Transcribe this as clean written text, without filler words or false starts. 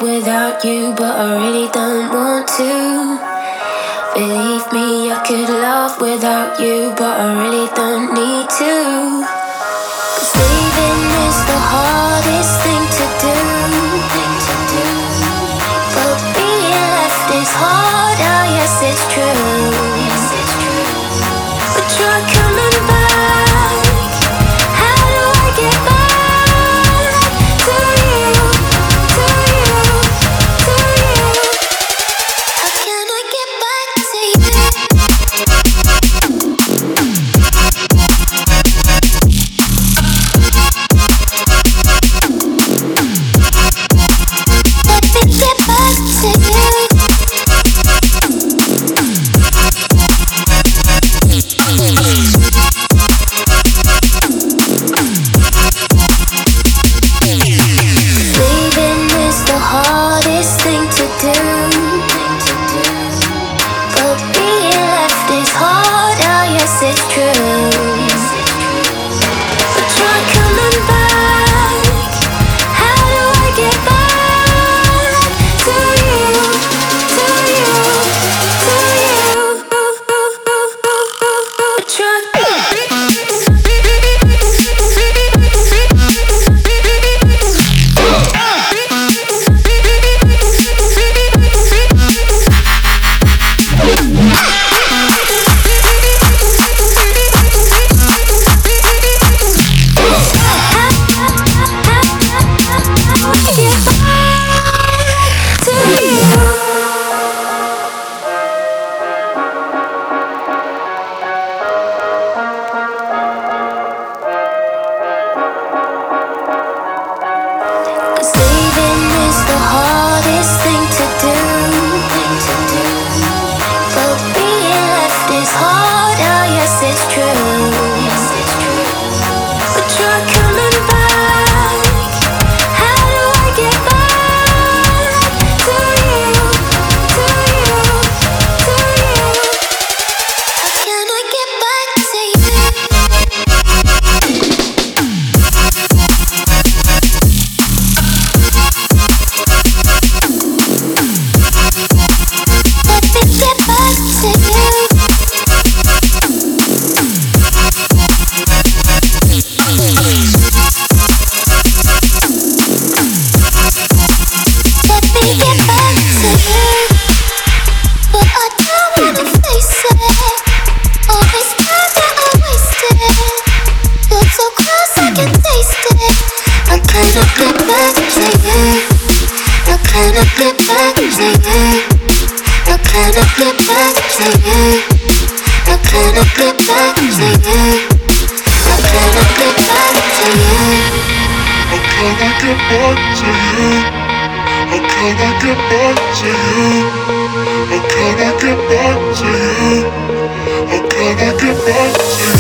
without you, but I really don't want to. Believe me, I could love without you, but I really don't need to. 'Cause leaving is the hardest thing to do. But being left is harder, yes it's true. But try coming back. How do I get back to you, to you, to you? How can I get back to you? Let me get back to you. Leaving is the hardest thing to do. But being left is harder, yes it's true. But try coming back. How do I get back to you, to you, to you? But try. Cause leaving is the hardest thing to do. But being left is harder, yes it's true. But try coming back. How do I get back to you, to you, to you? How can I get back to you? Let me get back to you. Let me get back to you. But I don't wanna face it. All this time that I wasted. You're so close, I can taste it. I cannot get back to you. I cannot get back to you. I cannot get back to you. I cannot get back to you. I cannot get back to you. I cannot get back to you. I cannot get back to you. I cannot get back to you. I cannot get back to you.